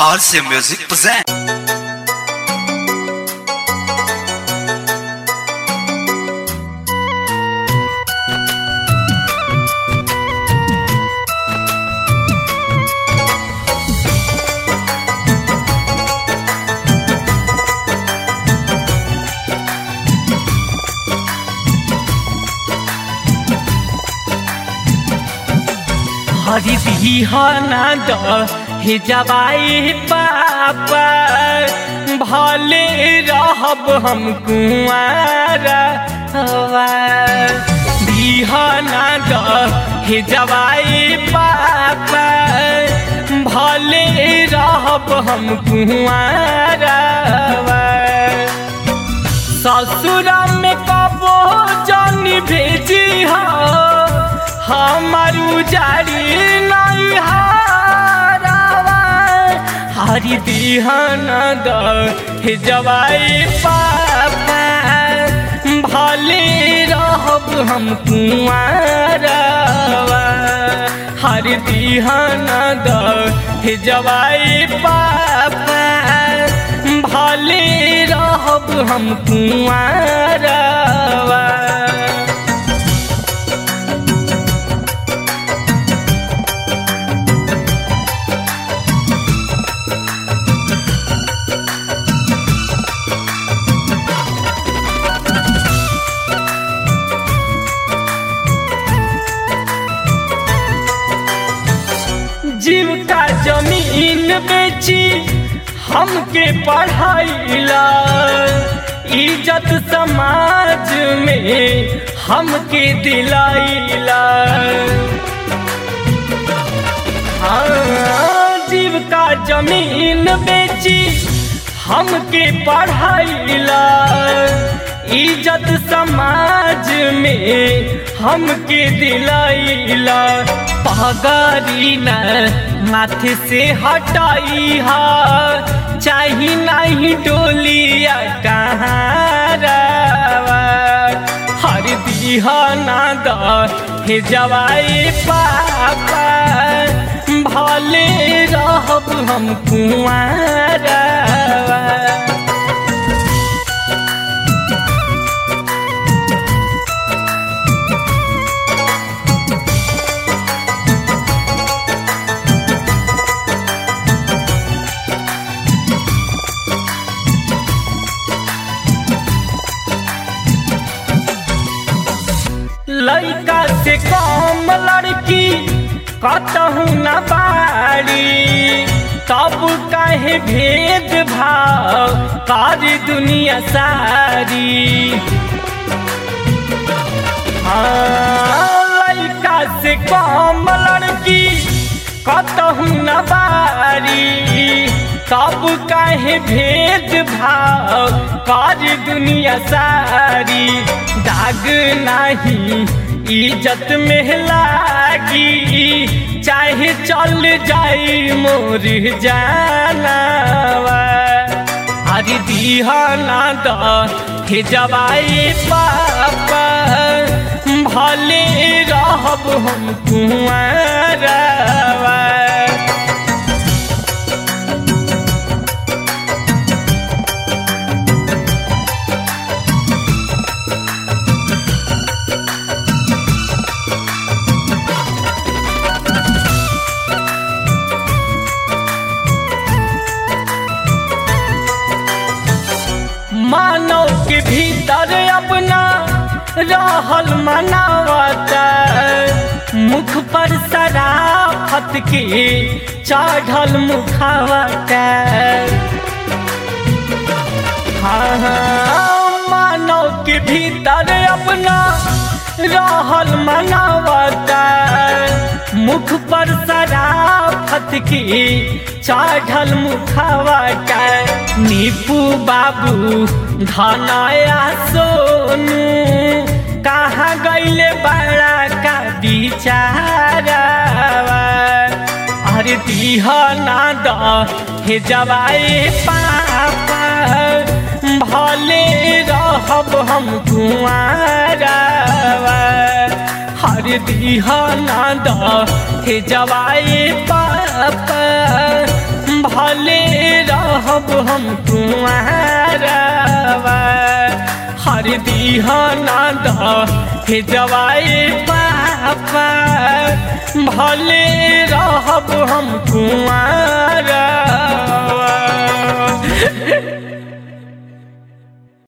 RC Music present. हरी बिहाना हे जवाई पापा भले रहब हम कुआरा बिहाना हे जवाई पापा भले रहब हम कुआरा ससुरा में कबो जानी भेजी हो हमार उजारी नहीं हारावा हरी बिहाना हे जवाई पापा भले रहब हम कुआरावा हरी बिहाना हे जवाई पापा भले रहब हम कुआरावा जीव का जमीन बेची हमके पढ़ाईला इज्जत समाज में हमके दिलाईला जीव का जमीन बेची हमके पढ़ाईला इज्जत समाज में हमके दिलाईला पगारी न माथे से हटाई हा चाही नहीं डोलिया कहारा हर बिहाना हे जवाई पापा भले रहब हम कुआरा लड़का से कम लड़की कतहु न बाड़ी तब काहे भेद भाव कारी दुनिया सारी लड़का से कम लड़की कतहु न बाड़ी तब काहे भेद भाव कारी दुनिया सारी दाग नहीं इज्जत में लागी चाहे चल जाई मोर जानवा हरी बिहाना हे जवाई पापा भले रहब हम कुआरा मानव के भीतर अपना रहल मनावता मुख पर शराफत के चढ़ल मुखावता मानव के भीतर अपना रहल मनावता मुख पर शराफत के चढ़ल मुखावता नीपू बाबू धनाया सोनू कहाँ गईले बड़ा का बिचारा अरे बिहाना हे जवाई पापा भले रहब हम कुआरा हर बिहाना हे जवाई पापा भले रहब हम कुआरवा हर दीहाना हे जवाए पापा भले रहब हम कुआरवा।